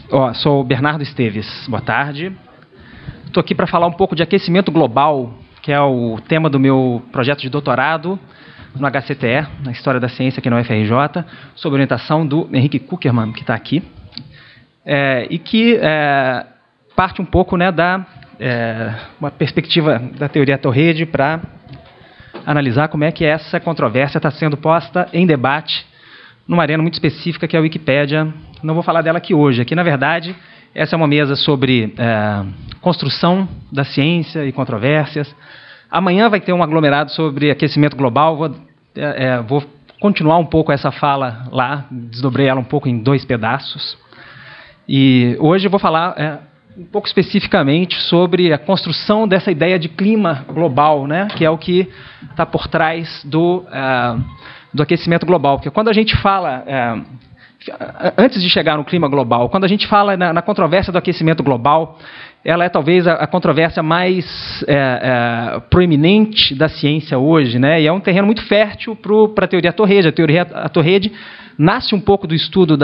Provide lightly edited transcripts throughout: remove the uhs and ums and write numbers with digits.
Sou o Bernardo Esteves. Boa tarde. Estou aqui para falar um pouco de aquecimento global, que é o tema do meu projeto de doutorado no HCTE, na História da Ciência aqui na UFRJ, sob orientação do Henrique Kuckerman, que está aqui, e que parte um pouco, né, uma perspectiva da teoria Torrede para analisar como é que essa controvérsia está sendo posta em debate numa arena muito específica que é a Wikipédia. Não vou falar dela aqui hoje. Aqui, na verdade, essa é uma mesa sobre construção da ciência e controvérsias. Amanhã vai ter um aglomerado sobre aquecimento global. Vou continuar um pouco essa fala lá, desdobrei ela um pouco em 2 pedaços. E hoje eu vou falar um pouco especificamente sobre a construção dessa ideia de clima global, né, que é o que está por trás do aquecimento global. Porque quando a gente fala, antes de chegar no clima global, quando a gente fala na controvérsia do aquecimento global, ela é talvez a controvérsia mais proeminente da ciência hoje, né? E é um terreno muito fértil para a teoria Torrede. A teoria Torrede nasce um pouco do estudo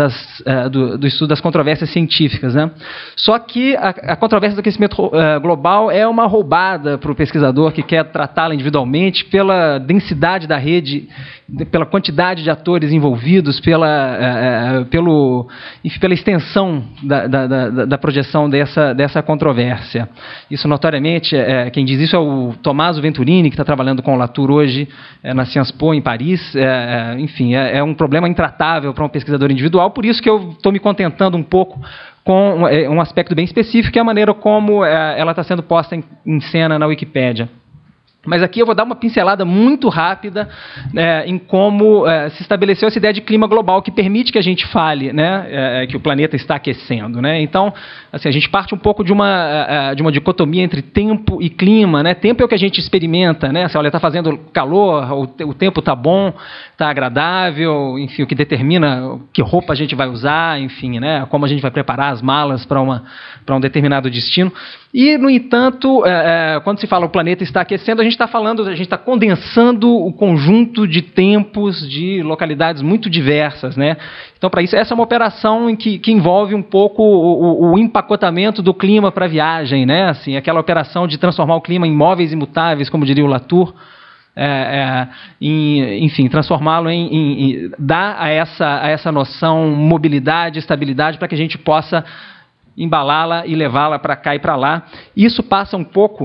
do estudo das controvérsias científicas, né? Só que a controvérsia do aquecimento global é uma roubada para o pesquisador que quer tratá-la individualmente pela densidade da rede, pela quantidade de atores envolvidos, pela extensão da projeção dessa controvérsia. Isso, notoriamente, quem diz isso é o Tommaso Venturini, que está trabalhando com o Latour hoje na Sciences Po, em Paris. Enfim, é um problema intratável para um pesquisador individual, por isso que eu estou me contentando um pouco com um aspecto bem específico, que é a maneira como ela está sendo posta em cena na Wikipédia. Mas aqui eu vou dar uma pincelada muito rápida em como se estabeleceu essa ideia de clima global que permite que a gente fale, né, que o planeta está aquecendo, né? Então, assim, a gente parte um pouco de uma dicotomia entre tempo e clima, né? Tempo é o que a gente experimenta, né? Assim, olha, está fazendo calor, o tempo está bom, está agradável, enfim, o que determina que roupa a gente vai usar, enfim, né? Como a gente vai preparar as malas para um determinado destino. E, no entanto, quando se fala o planeta está aquecendo, a gente está condensando o conjunto de tempos de localidades muito diversas, né? Então, para isso, essa é uma operação que envolve um pouco o empacotamento do clima para a viagem, né? Assim, aquela operação de transformar o clima em móveis imutáveis, como diria o Latour, enfim, transformá-lo dar a essa noção mobilidade, estabilidade, para que a gente possa embalá-la e levá-la para cá e para lá. Isso passa um pouco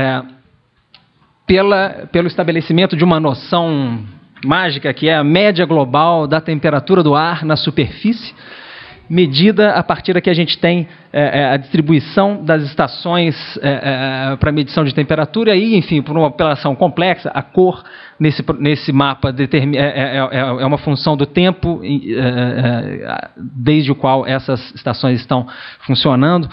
pelo estabelecimento de uma noção mágica, que é a média global da temperatura do ar na superfície, medida a partir daqui a gente tem a distribuição das estações para medição de temperatura, e aí, enfim, por uma operação complexa, a cor nesse mapa é uma função do tempo desde o qual essas estações estão funcionando,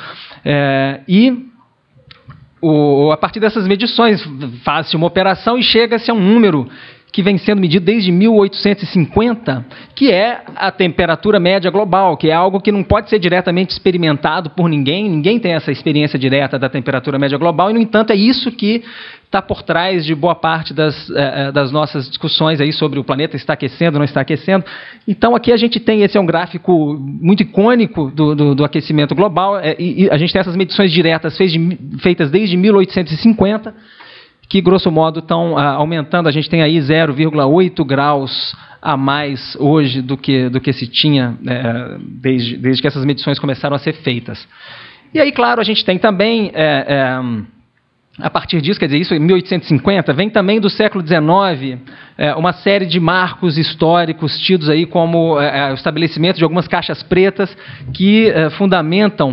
a partir dessas medições faz-se uma operação e chega-se a um número que vem sendo medido desde 1850, que é a temperatura média global, que é algo que não pode ser diretamente experimentado por ninguém tem essa experiência direta da temperatura média global, e, no entanto, é isso que está por trás de boa parte das nossas discussões aí sobre o planeta está aquecendo, não está aquecendo. Então, aqui a gente tem, esse é um gráfico muito icônico do aquecimento global, e a gente tem essas medições diretas feitas desde 1850, que, grosso modo, estão aumentando. A gente tem aí 0,8 graus a mais hoje do que se tinha desde que essas medições começaram a ser feitas. E aí, claro, a gente tem também, a partir disso, quer dizer, isso em 1850, vem também do século XIX, uma série de marcos históricos tidos aí como o estabelecimento de algumas caixas pretas que fundamentam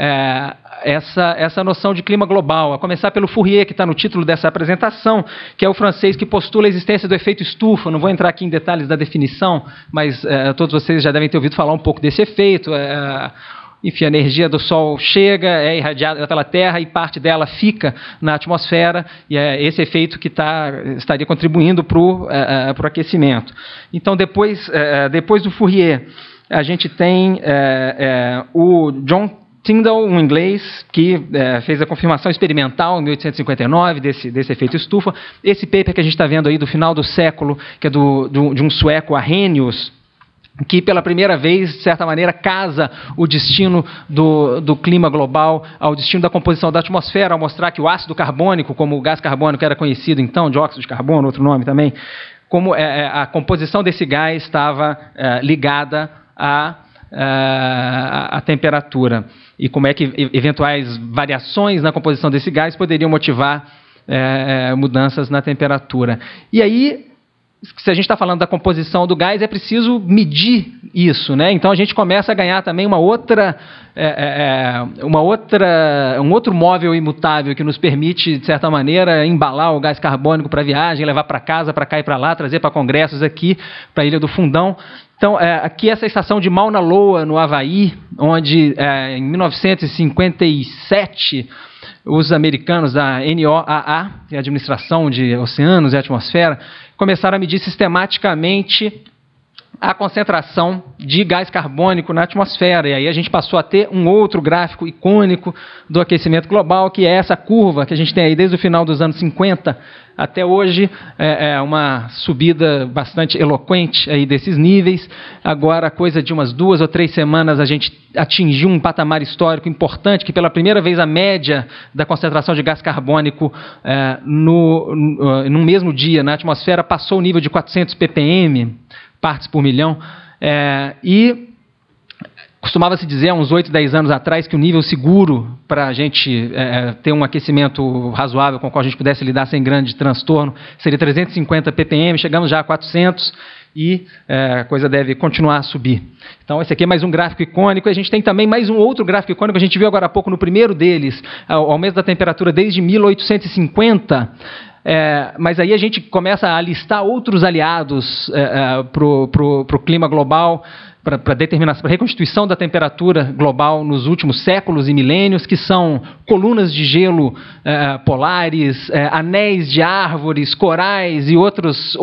essa noção de clima global, a começar pelo Fourier, que está no título dessa apresentação, que é o francês que postula a existência do efeito estufa. Não vou entrar aqui em detalhes da definição, mas todos vocês já devem ter ouvido falar um pouco desse efeito. Enfim, a energia do Sol chega, é irradiada pela Terra e parte dela fica na atmosfera, e é esse efeito que estaria contribuindo para o aquecimento. Então, depois do Fourier, a gente tem o John Tyndall, um inglês, que fez a confirmação experimental em 1859 desse efeito estufa. Esse paper que a gente está vendo aí do final do século, que é de um sueco, Arrhenius, que pela primeira vez, de certa maneira, casa o destino do clima global ao destino da composição da atmosfera, ao mostrar que o ácido carbônico, como o gás carbônico era conhecido então, dióxido de carbono, outro nome também, como a composição desse gás estava ligada à temperatura, e como é que eventuais variações na composição desse gás poderiam motivar mudanças na temperatura. E aí, se a gente está falando da composição do gás, é preciso medir isso, né? Então a gente começa a ganhar também um outro móvel imutável que nos permite, de certa maneira, embalar o gás carbônico para viagem, levar para casa, para cá e para lá, trazer para congressos aqui, para a Ilha do Fundão. Então, aqui essa estação de Mauna Loa, no Havaí, onde em 1957 os americanos da NOAA, que é a Administração de Oceanos e Atmosfera, começaram a medir sistematicamente a concentração de gás carbônico na atmosfera. E aí a gente passou a ter um outro gráfico icônico do aquecimento global, que é essa curva que a gente tem aí desde o final dos anos 50 até hoje, uma subida bastante eloquente aí desses níveis. Agora, coisa de umas 2 ou 3 semanas, a gente atingiu um patamar histórico importante, que pela primeira vez a média da concentração de gás carbônico no mesmo dia na atmosfera passou o nível de 400 ppm, partes por milhão, e costumava-se dizer há uns 8, 10 anos atrás que o nível seguro para a gente ter um aquecimento razoável com o qual a gente pudesse lidar sem grande transtorno seria 350 ppm, chegamos já a 400 e a coisa deve continuar a subir. Então esse aqui é mais um gráfico icônico, e a gente tem também mais um outro gráfico icônico, a gente viu agora há pouco no primeiro deles, o aumento da temperatura desde 1850, mas aí a gente começa a listar outros aliados para o clima global, para a reconstituição da temperatura global nos últimos séculos e milênios, que são colunas de gelo polares, anéis de árvores, corais e outros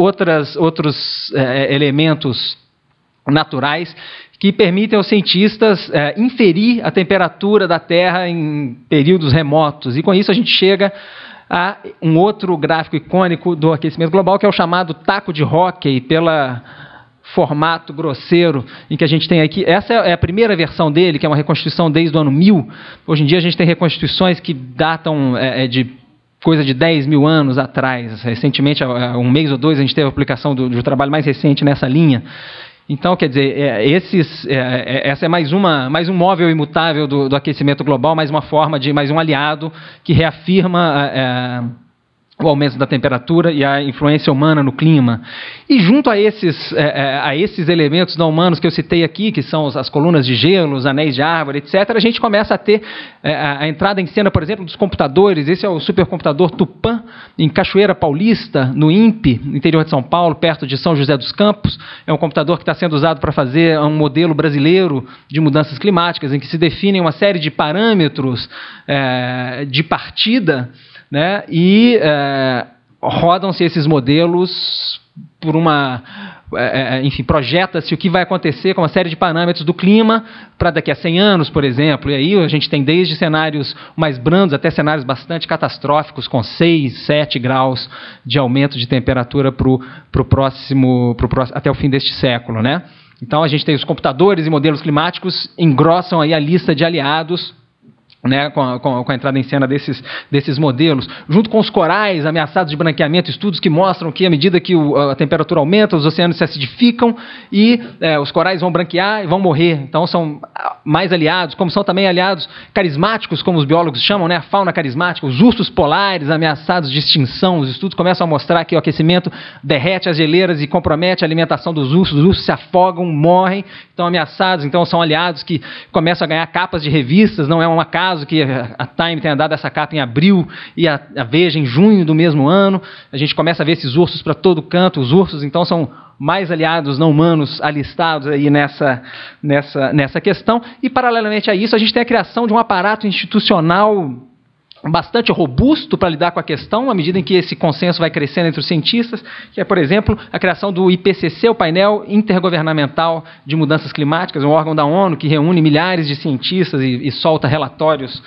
elementos naturais que permitem aos cientistas inferir a temperatura da Terra em períodos remotos. E com isso a gente chega a um outro gráfico icônico do aquecimento global, que é o chamado taco de hóquei, pela formato grosseiro em que a gente tem aqui. Essa é a primeira versão dele, que é uma reconstituição desde o ano 1000. Hoje em dia a gente tem reconstituições que datam de coisa de 10 mil anos atrás. Recentemente, há um mês ou dois, a gente teve a publicação do trabalho mais recente nessa linha. Então, quer dizer, essa é mais um móvel imutável do aquecimento global, mais uma forma mais um aliado que reafirma o aumento da temperatura e a influência humana no clima. E junto a esses elementos não humanos que eu citei aqui, que são as colunas de gelo, os anéis de árvore, etc., a gente começa a ter a entrada em cena, por exemplo, dos computadores. Esse é o supercomputador Tupã, em Cachoeira Paulista, no INPE, no interior de São Paulo, perto de São José dos Campos. É um computador que está sendo usado para fazer um modelo brasileiro de mudanças climáticas, em que se definem uma série de parâmetros de partida, né? E rodam-se esses modelos por enfim, projeta-se o que vai acontecer com uma série de parâmetros do clima para daqui a 100 anos, por exemplo. E aí a gente tem desde cenários mais brandos até cenários bastante catastróficos, com 6, 7 graus de aumento de temperatura até o fim deste século, né? Então a gente tem os computadores e modelos climáticos engrossam aí a lista de aliados, né, com a entrada em cena desses modelos, junto com os corais ameaçados de branqueamento, estudos que mostram que à medida que a temperatura aumenta, os oceanos se acidificam e os corais vão branquear e vão morrer. Então são mais aliados, como são também aliados carismáticos, como os biólogos chamam, né, a fauna carismática, os ursos polares ameaçados de extinção. Os estudos começam a mostrar que o aquecimento derrete as geleiras e compromete a alimentação dos ursos se afogam, morrem, estão ameaçados. Então são aliados que começam a ganhar capas de revistas. Não é um acaso que a Time tenha dado essa capa em abril e a Veja em junho do mesmo ano. A gente começa a ver esses ursos para todo canto. Os ursos, então, são mais aliados não humanos alistados aí nessa questão. E, paralelamente a isso, a gente tem a criação de um aparato institucional bastante robusto para lidar com a questão, à medida em que esse consenso vai crescendo entre os cientistas, que é, por exemplo, a criação do IPCC, o Painel Intergovernamental de Mudanças Climáticas, um órgão da ONU que reúne milhares de cientistas e solta relatórios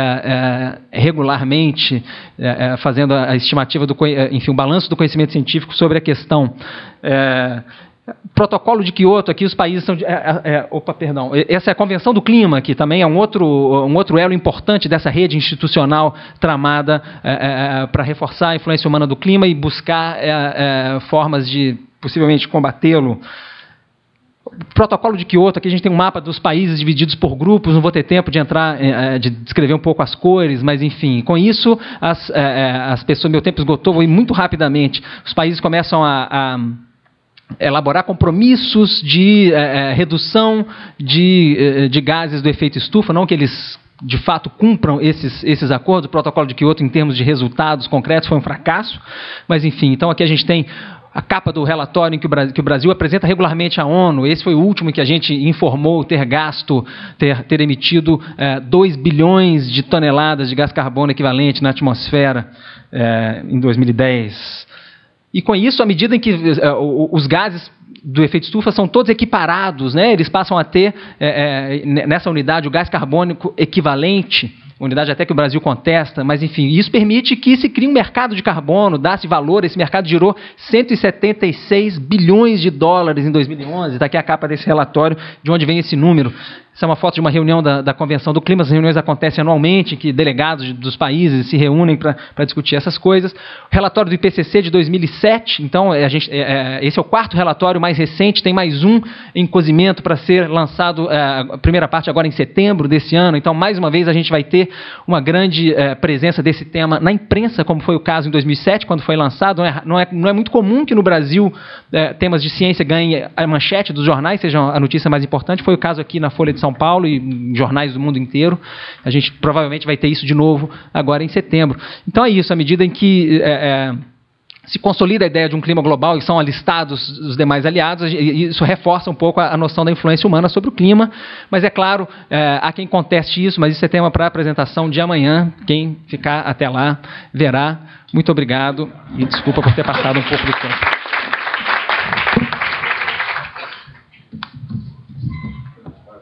regularmente, fazendo a estimativa, enfim, o balanço do conhecimento científico sobre a questão. Protocolo de Quioto, aqui os países são... Essa é a Convenção do Clima, que também é um outro elo importante dessa rede institucional tramada para reforçar a influência humana do clima e buscar formas de, possivelmente, combatê-lo. Protocolo de Quioto, aqui a gente tem um mapa dos países divididos por grupos, não vou ter tempo de entrar, de descrever um pouco as cores, mas enfim, com isso as pessoas, meu tempo esgotou, vou ir muito rapidamente, os países começam a elaborar compromissos de redução de gases do efeito estufa, não que eles de fato cumpram esses acordos. O protocolo de Quioto, em termos de resultados concretos, foi um fracasso, mas enfim, então aqui a gente tem a capa do relatório em que o Brasil apresenta regularmente à ONU. Esse foi o último que a gente informou ter gasto, ter emitido 2 bilhões de toneladas de gás carbono equivalente na atmosfera em 2010. E com isso, à medida em que os gases do efeito estufa são todos equiparados, né? Eles passam a ter, nessa unidade, o gás carbônico equivalente, unidade até que o Brasil contesta, mas enfim, isso permite que se crie um mercado de carbono, dá-se valor, esse mercado girou 176 bilhões de dólares em 2011, está aqui a capa desse relatório, de onde vem esse número. Essa é uma foto de uma reunião da Convenção do Clima. As reuniões acontecem anualmente, em que delegados dos países se reúnem para discutir essas coisas. O relatório do IPCC de 2007, então, esse é o 4º relatório mais recente, tem mais um em cozimento para ser lançado, a primeira parte agora em setembro desse ano. Então, mais uma vez, a gente vai ter uma grande presença desse tema na imprensa, como foi o caso em 2007, quando foi lançado. Não é muito comum que no Brasil temas de ciência ganhem a manchete dos jornais, seja a notícia mais importante. Foi o caso aqui na Folha de São Paulo e em jornais do mundo inteiro. A gente provavelmente vai ter isso de novo agora em setembro. Então é isso, à medida em que se consolida a ideia de um clima global e são alistados os demais aliados, isso reforça um pouco a noção da influência humana sobre o clima, mas é claro, há quem conteste isso, mas isso é tema para a apresentação de amanhã. Quem ficar até lá verá. Muito obrigado e desculpa por ter passado um pouco do tempo.